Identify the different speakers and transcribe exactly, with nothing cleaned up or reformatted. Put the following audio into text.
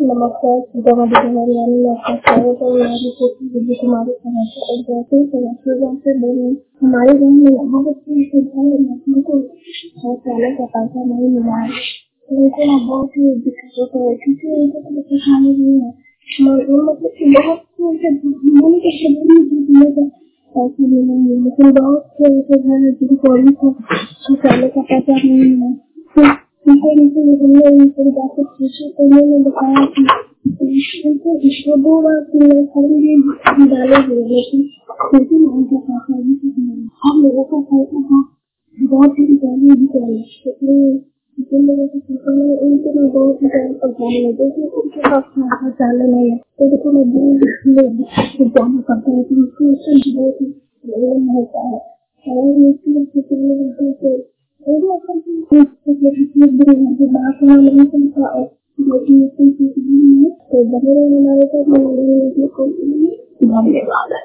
Speaker 1: नमस्कार, सीतामढ़ी हमारी वाली में आपका स्वागत है। यहाँ पे विजय कुमारी समाचार और जैसे ही समाचार से बोल रहे हमारे गाँव में यहाँ बच्चे सुविधा को शौचालय का पैसा नहीं मिला है, तो इनको ना बहुत ही दिक्कत होता है क्योंकि उनको तो कुछ खाने नहीं है। मतलब कि बहुत से मैंने तो सभी पैसे भी नहीं है, लेकिन बहुत से ऐसे घर है जिनको अभी तक शौचालय का पैसा नहीं मिला। उनको नीचे हमने उनसे जाकर पूछा तो उन्होंने बताया कि उनको इसको दो बार खरीदे डाले हुए, लेकिन लेकिन उनके पैसा अभी तक नहीं। हम लोगों का पैसा था बहुत ही पहले भी चाहिए, इसलिए जिन लोगों को पैसा नहीं उनको मैं बहुत ही पहले पहुँचाने लगे कि उनके पास शौचालय नहीं है, तो देखो मैं दूर जाना पड़ता है तो उसको उससे बहुत ही प्रॉब्लम होता है। और इसके लिए तो धन्यवाद।